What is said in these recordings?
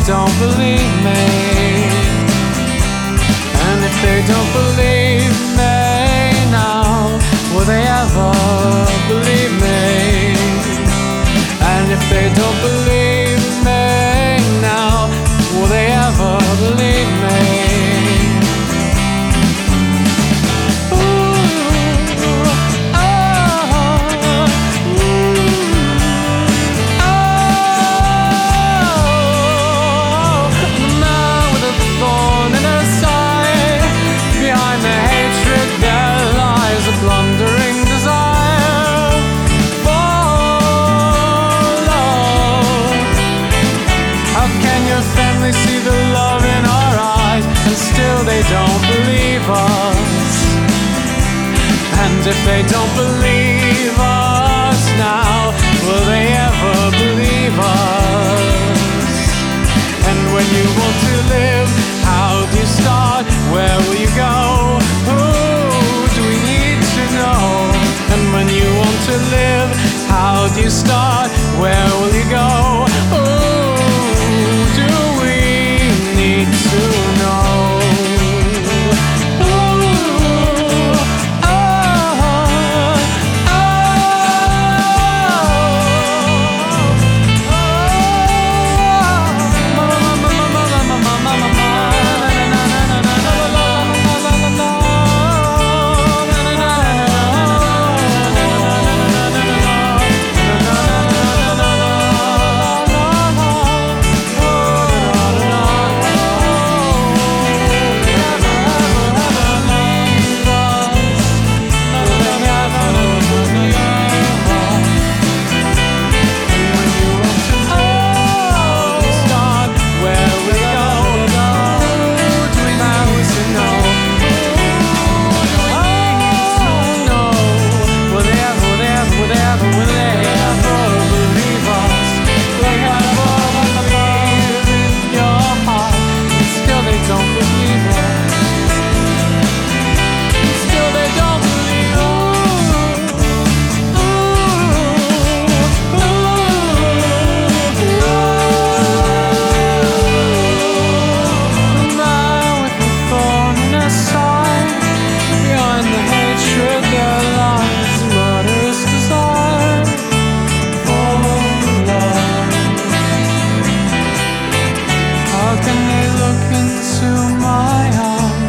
don't believe me. And if they don't believe me now, will they ever believe me? And if they don't believe me now, will they ever believe me? Blundering desire for love. How can your family see the love in our eyes and still they don't believe us? And if they don't believe us now, will they ever believe us? And when you want to live, how do you start? Where will you go? Who do we need to know? And when you want to live, how do you start? Where will you go? Who do we need to know?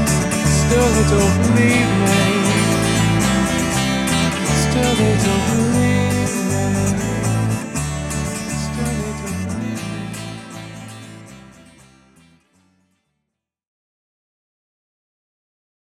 Don't believe me. Still they don't believe me.